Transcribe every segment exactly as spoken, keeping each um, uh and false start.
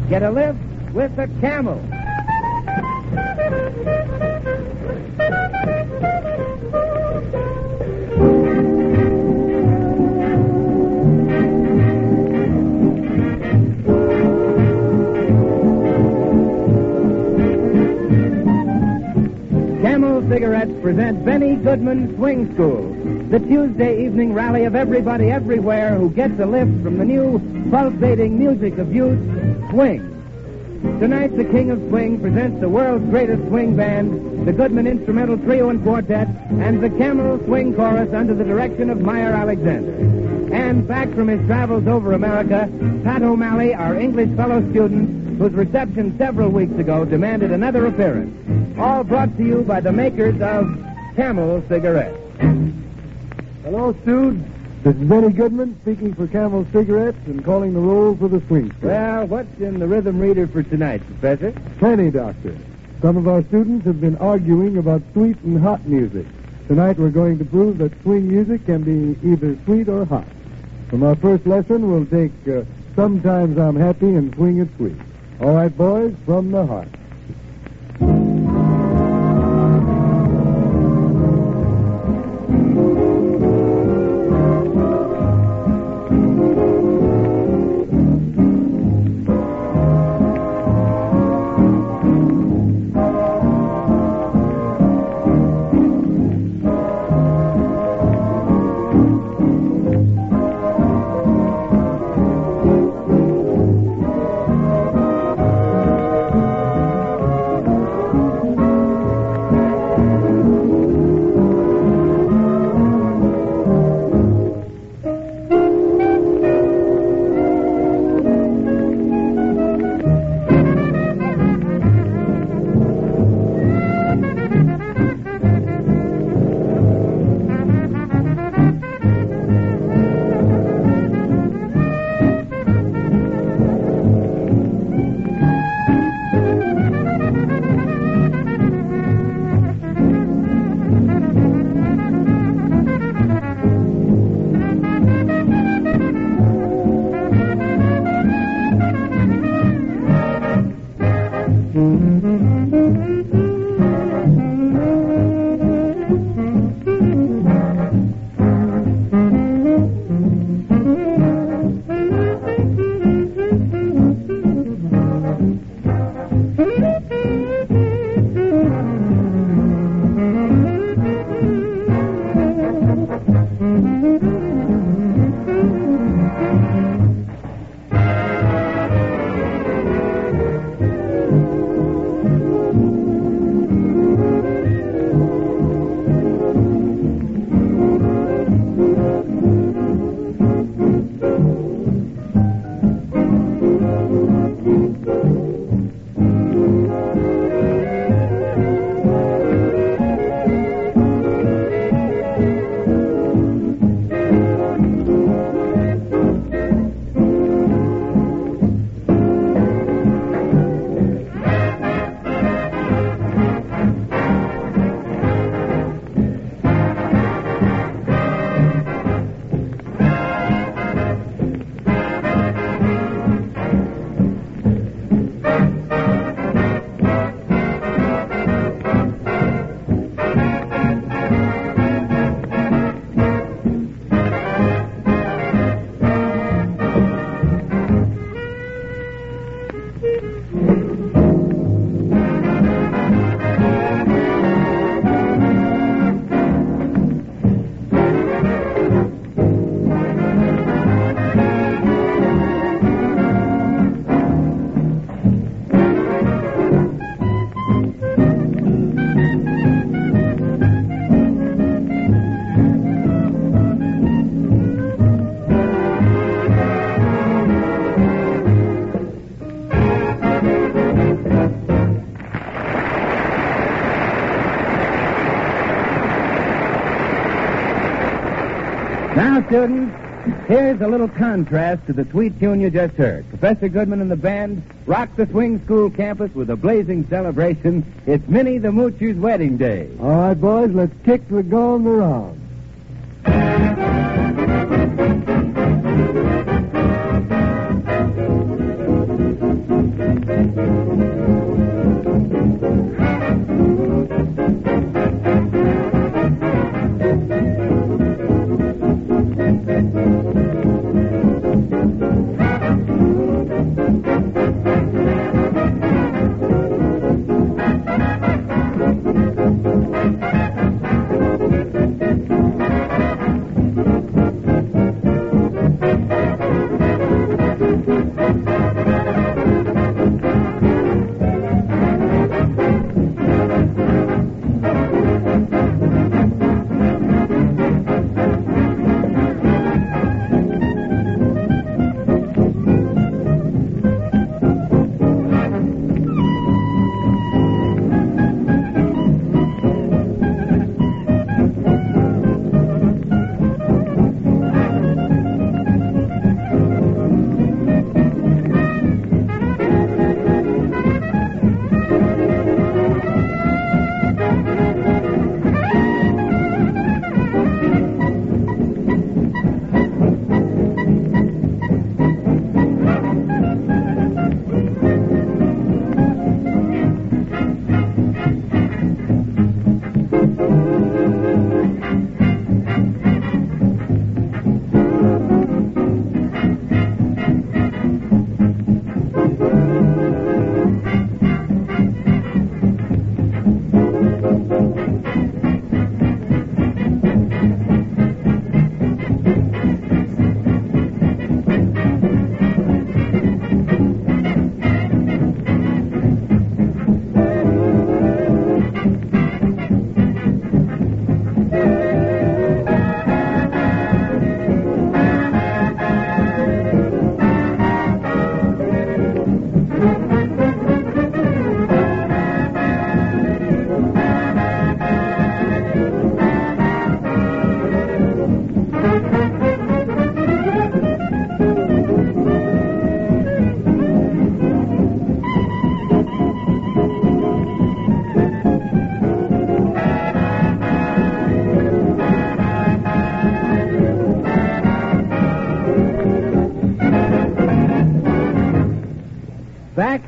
Get a lift with a Camel. Camel Cigarettes present Benny Goodman Swing School, the Tuesday evening rally of everybody everywhere who gets a lift from the new pulsating music of youth, swing. Tonight, the King of Swing presents the world's greatest swing band, the Goodman Instrumental Trio and Quartet, and the Camel Swing Chorus under the direction of Meyer Alexander. And back from his travels over America, Pat O'Malley, our English fellow student, whose reception several weeks ago demanded another appearance. All brought to you by the makers of Camel Cigarettes. Hello, Stu. This is Benny Goodman speaking for Camel Cigarettes and calling the roll for the swing school. Well, what's in the rhythm reader for tonight, Professor? Plenty, Doctor. Some of our students have been arguing about sweet and hot music. Tonight we're going to prove that swing music can be either sweet or hot. From our first lesson, we'll take uh, Sometimes I'm Happy and Swing It Sweet. All right, boys, from the heart. Now, students, here's a little contrast to the sweet tune you just heard. Professor Goodman and the band rock the Swing School campus with a blazing celebration. It's Minnie the Moocher's wedding day. All right, boys, let's kick the gong around.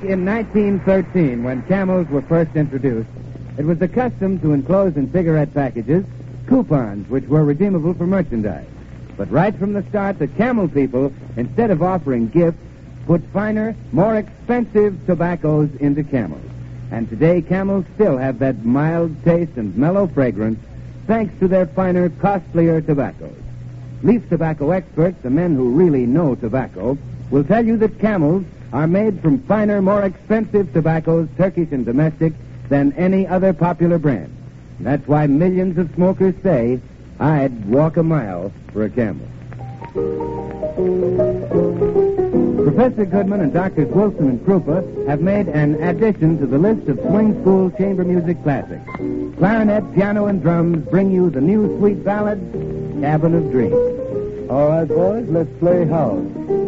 in nineteen thirteen, when Camels were first introduced, it was the custom to enclose in cigarette packages coupons which were redeemable for merchandise. But right from the start, the Camel people, instead of offering gifts, put finer, more expensive tobaccos into Camels. And today, Camels still have that mild taste and mellow fragrance thanks to their finer, costlier tobaccos. Leaf tobacco experts, the men who really know tobacco, will tell you that Camels are made from finer, more expensive tobaccos, Turkish and domestic, than any other popular brand. And that's why millions of smokers say, I'd walk a mile for a Camel. Professor Goodman and Doctors Wilson and Krupa have made an addition to the list of swing school chamber music classics. Clarinet, piano, and drums bring you the new sweet ballad, Cabin of Dreams. All right, boys, let's play house.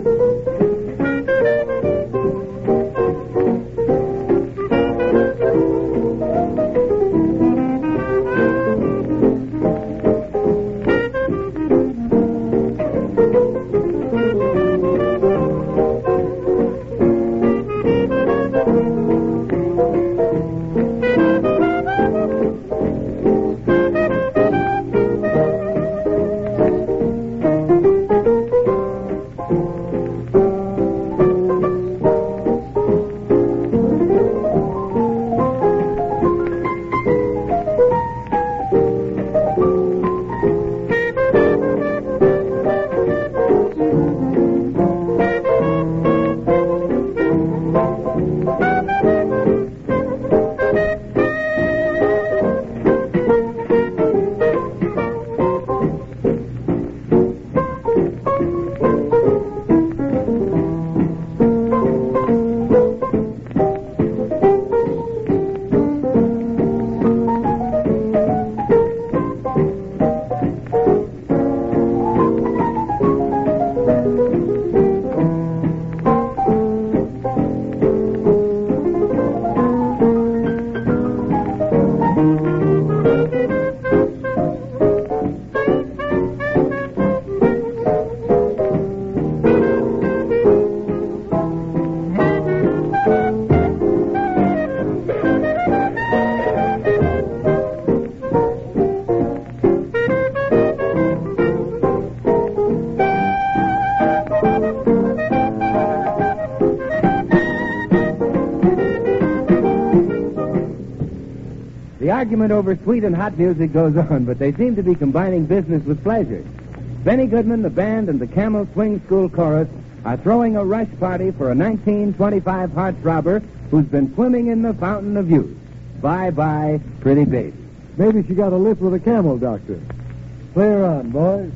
The argument over sweet and hot music goes on, but they seem to be combining business with pleasure. Benny Goodman, the band, and the Camel Swing School Chorus are throwing a rush party for a nineteen twenty-five heartthrober who's been swimming in the fountain of youth. Bye-bye, pretty baby. Maybe she got a lift with a camel, Doctor. Play her on, boys.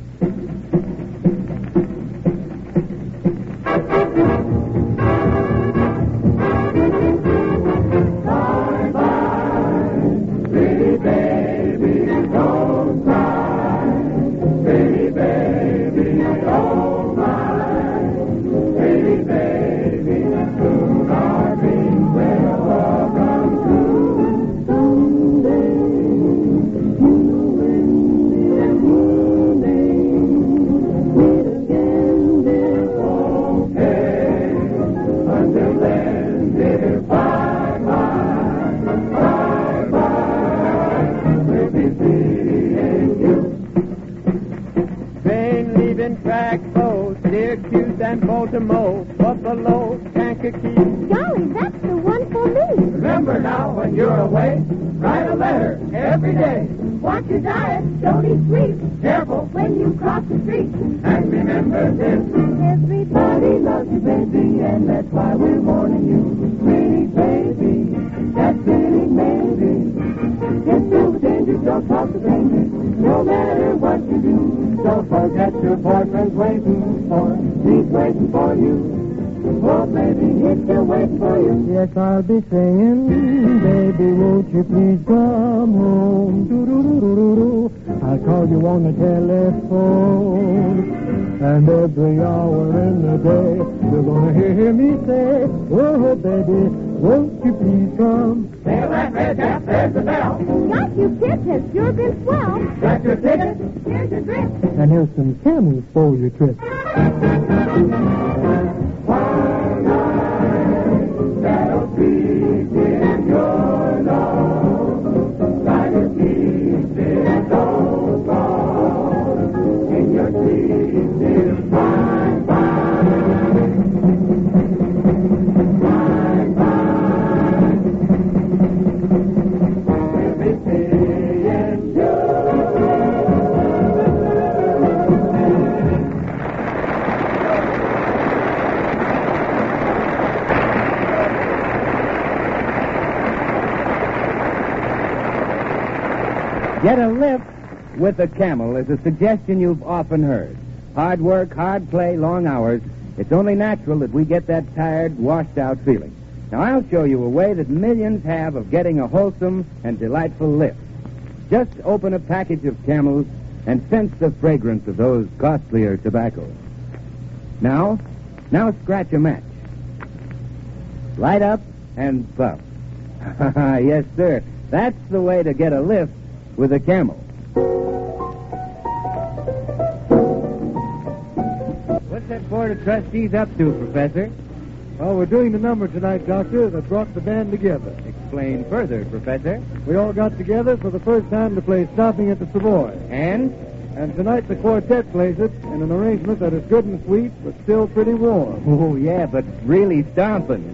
And Baltimore, Buffalo, Kankakee. Golly, that's the one for me. Remember now, when you're away, write a letter every day. Watch your diet, don't eat sweets. Careful when you cross the street. And remember this. Everybody loves you, baby, and that's why we're warning you. Pretty baby, that's really maybe. Just no danger, don't talk to strangers, no matter what you do. Don't forget your boyfriend's waiting for, he's waiting for you. Oh, baby, he's still waiting for you. Yes, I'll be saying, baby, won't you please come home? Do-do-do-do-do-do. I'll call you on the telephone. And every hour in the day, you're gonna hear me say, oh, baby, won't you please come? Hail that red cap, there's the bell. Got you, kids, has sure been swell. Got your ticket? Here's your drip. And here's some camels for your trip. One night, Get a lift with a camel is a suggestion you've often heard. Hard work, hard play, long hours. It's only natural that we get that tired, washed-out feeling. Now, I'll show you a way that millions have of getting a wholesome and delightful lift. Just open a package of Camels and sense the fragrance of those costlier tobaccos. Now, now scratch a match. Light up and puff. Yes, sir. That's the way to get a lift with a Camel. What's that board of trustees up to, Professor? Oh, we're doing the number tonight, Doctor, that brought the band together. Explain further, Professor. We all got together for the first time to play Stomping at the Savoy. And? And tonight the quartet plays it in an arrangement that is good and sweet, but still pretty warm. Oh, yeah, but really stomping.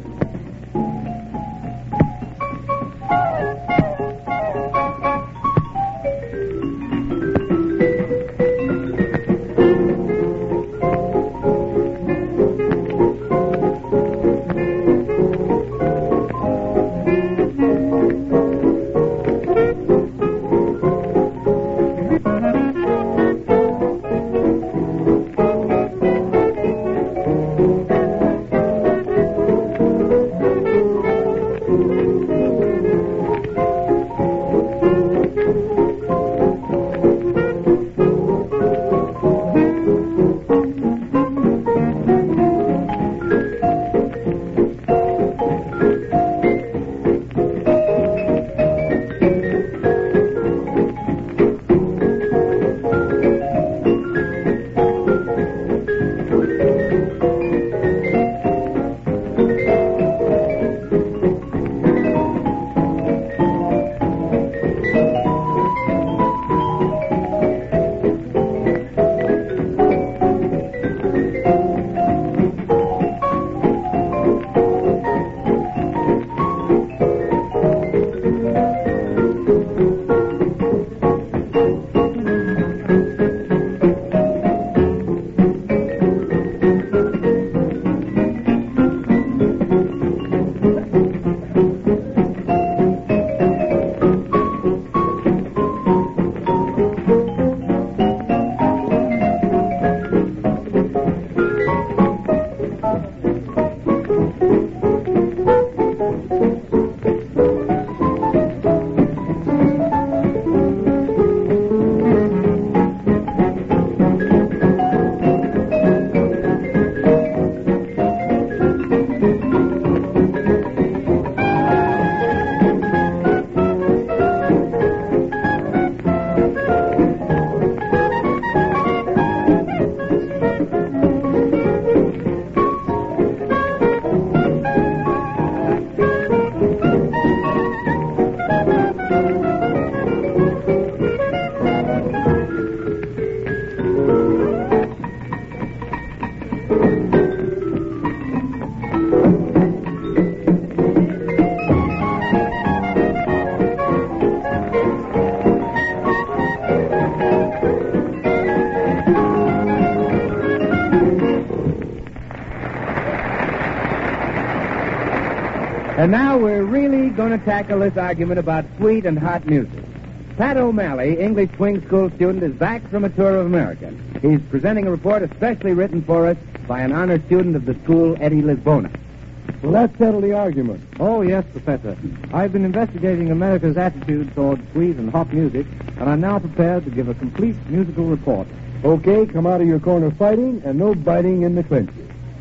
And now we're really going to tackle this argument about sweet and hot music. Pat O'Malley, English swing school student, is back from a tour of America. He's presenting a report especially written for us by an honor student of the school, Eddie Lisbona. Well, that settled the argument. Oh, yes, Professor. I've been investigating America's attitude toward sweet and hot music, and I'm now prepared to give a complete musical report. Okay, come out of your corner fighting, and no biting in the clinches.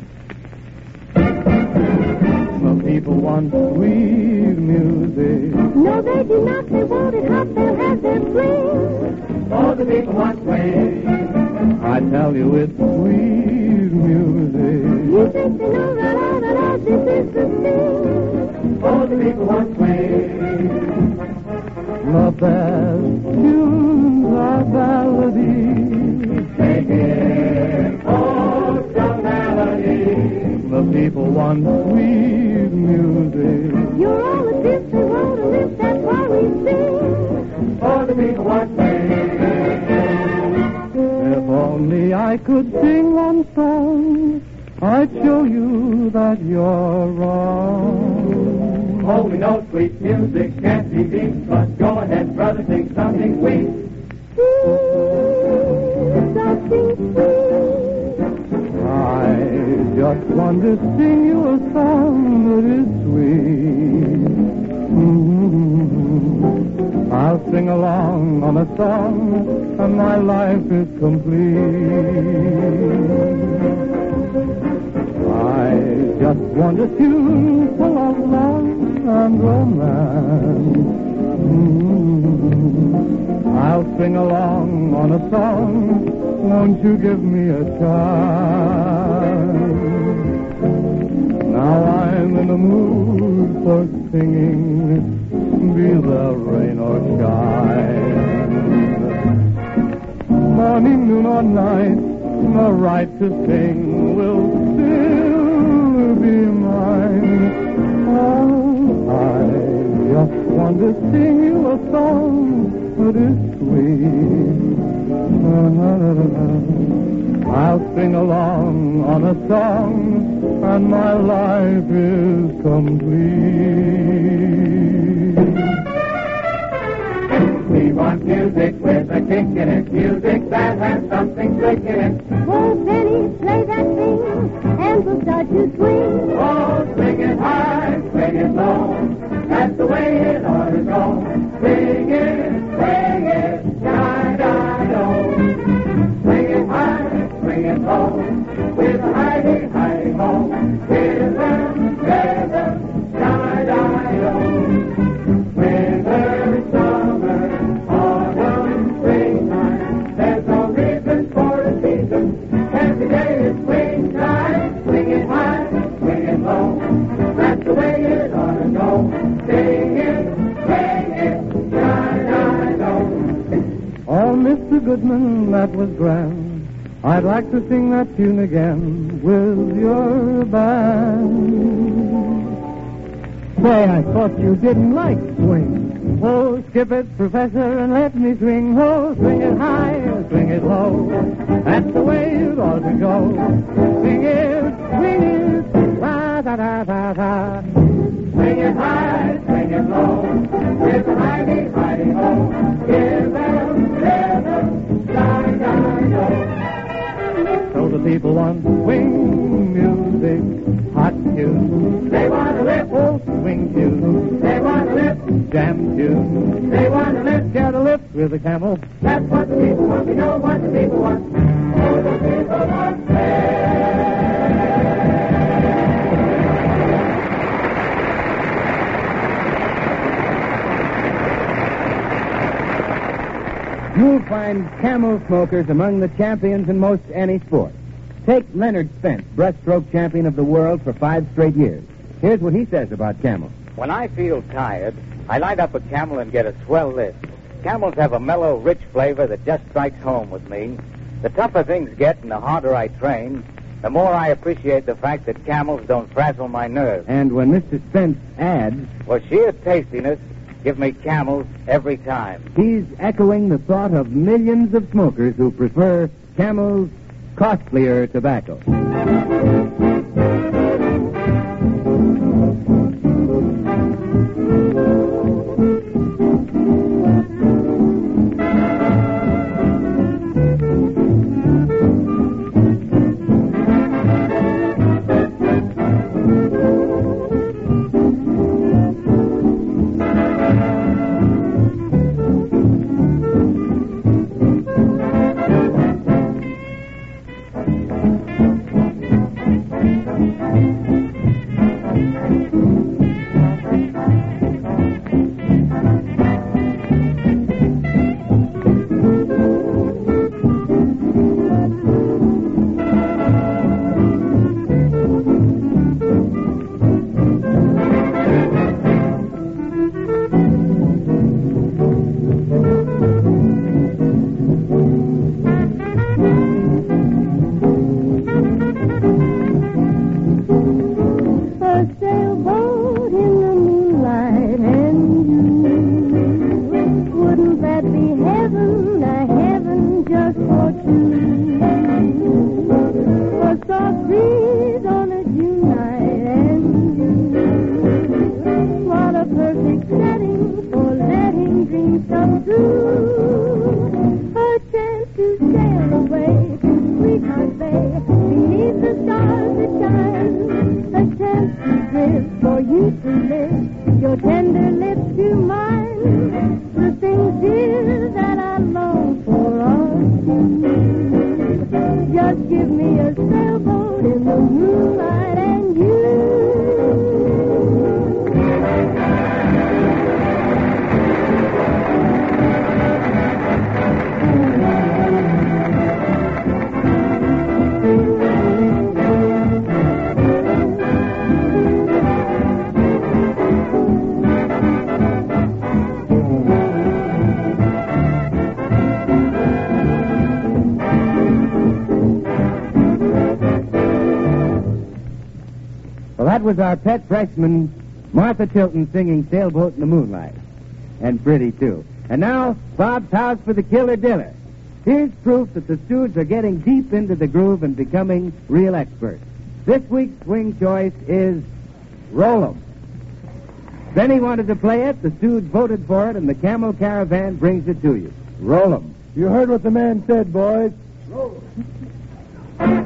Some people want sweet music. No, they do not. They want it hot. They'll have their swing. All the people want swing. I tell you, it's sweet music. You think they know that all that all this is the thing. All the people want swing. The best tunes are ballady. Take it, oh, some melody. The people want sweet music. You're all of this. They want to live. That's why we sing. All the people want swing. If only I could sing one song, I'd show you that you're wrong. Oh, we know sweet music can't be beat, but go ahead, brother, sing something sweet. to sing you a song that is sweet. Mm-hmm. I'll sing along on a song, and my life is complete. I just want a tune full of love and romance. Mm-hmm. I'll sing along on a song. Won't you give me a chance? Now I'm in the mood for singing, be the rain or shine. Morning, noon, or night, the right to sing will still be mine. Oh, I just want to sing you a song that is sweet. I'll sing along on a song, and my life is complete. We want music with a kick in it, music that has something slick in it. Oh, Benny, play that thing, and we'll start to swing. Oh, swing it high, swing it low, that's the way it ought to go. Swing it, swing it, da-da-do. Swing it high, swing it low, with a hidey, hidey ho. Rhythm, rhythm, da-da-do. Winter, summer, autumn, springtime, there's no reason for a season. Every day is springtime. Swing it high, swing it low, that's the way it ought to go. Sing it, swing it, da-da-do. Oh, Mister Goodman, that was grand. I'd like to sing that tune again with your band. Say, I thought you didn't like swing. Oh, skip it, Professor, and let me swing. Oh, swing it high, swing it low. That's the way it ought to go. Swing it, swing it, da-da-da-da-da. Swing it high, swing it low, with a hidey, hidey ho. Give them rhythm, da-da-do. So the people want swing music, hot tunes. They want to lift, Oh, swing tunes, they want to lift, jam tunes. they want to lift. Get a lift with a camel. That's what the people want. We know what the people want. Oh, the people want You'll find camel smokers among the champions in most any sport. Take Leonard Spence, breaststroke champion of the world for five straight years. Here's what he says about camels. When I feel tired, I light up a Camel and get a swell lift. Camels have a mellow, rich flavor that just strikes home with me. The tougher things get and the harder I train, the more I appreciate the fact that Camels don't frazzle my nerves. And when Mister Spence adds, For sheer tastiness, give me Camels every time. he's echoing the thought of millions of smokers who prefer Camel's costlier tobacco. was our pet freshman, Martha Tilton, singing Sailboat in the Moonlight. And pretty, too. And now, Bob's House for the Killer Diller. Here's proof that the Stooges are getting deep into the groove and becoming real experts. This week's swing choice is Roll 'em. Benny wanted to play it, the Stooges voted for it, and the Camel Caravan brings it to you. Roll 'em. You heard what the man said, boys. Roll 'em.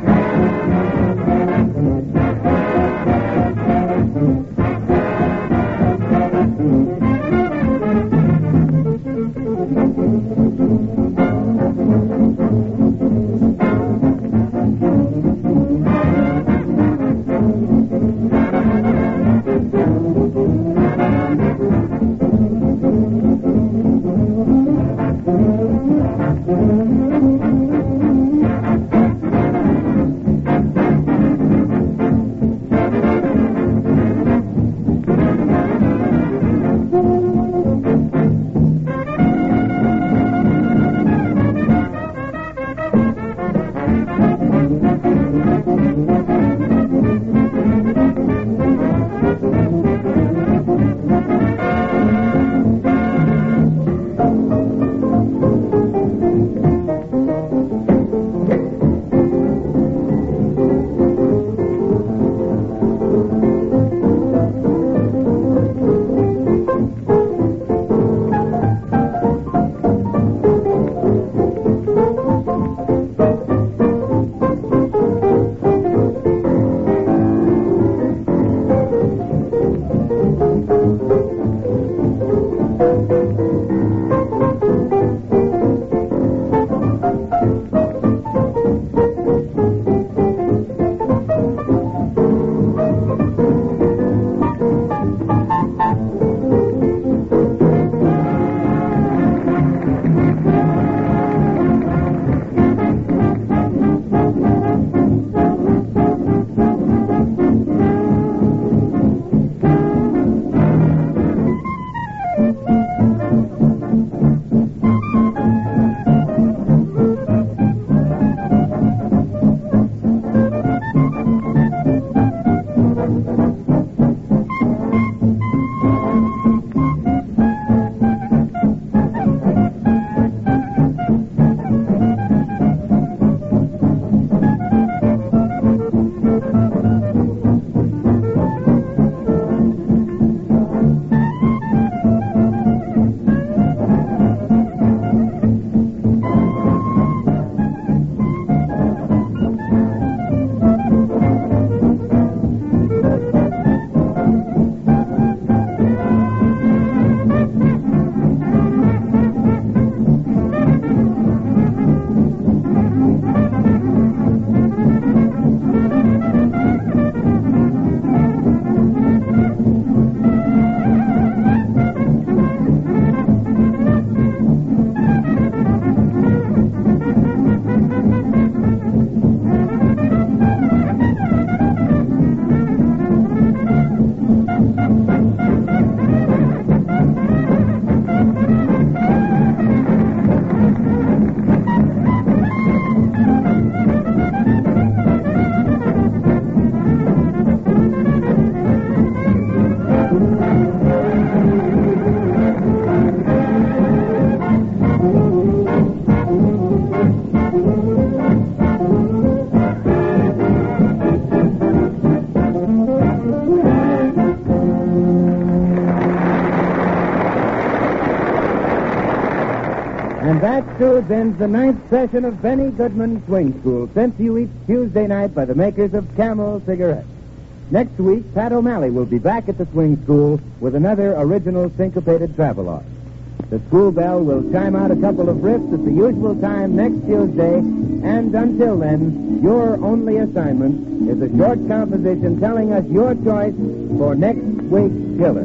And that, Stooge, ends the ninth session of Benny Goodman's Swing School, sent to you each Tuesday night by the makers of Camel cigarettes. Next week, Pat O'Malley will be back at the Swing School with another original syncopated travelogue. The school bell will chime out a couple of riffs at the usual time next Tuesday, and until then, your only assignment is a short composition telling us your choice for next week's killer.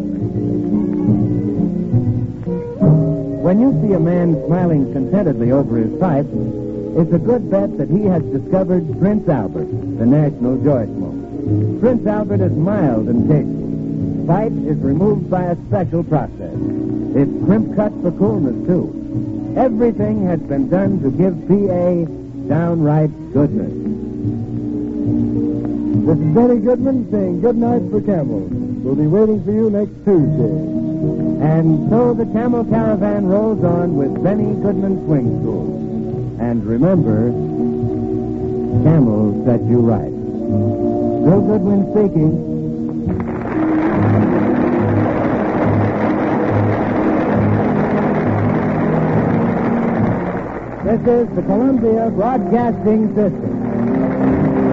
When you see a man smiling contentedly over his pipe, it's a good bet that he has discovered Prince Albert, the national joy smoke. Prince Albert is mild and tasty. Fight is removed by a special process. It's crimp cut for coolness, too. Everything has been done to give P A downright goodness. This is Benny Goodman saying good night for Camel. We'll be waiting for you next Tuesday. And so the Camel Caravan rolls on with Benny Goodman Swing School. And remember, Camel set you right. Bill Goodwin speaking. This is the Columbia Broadcasting System.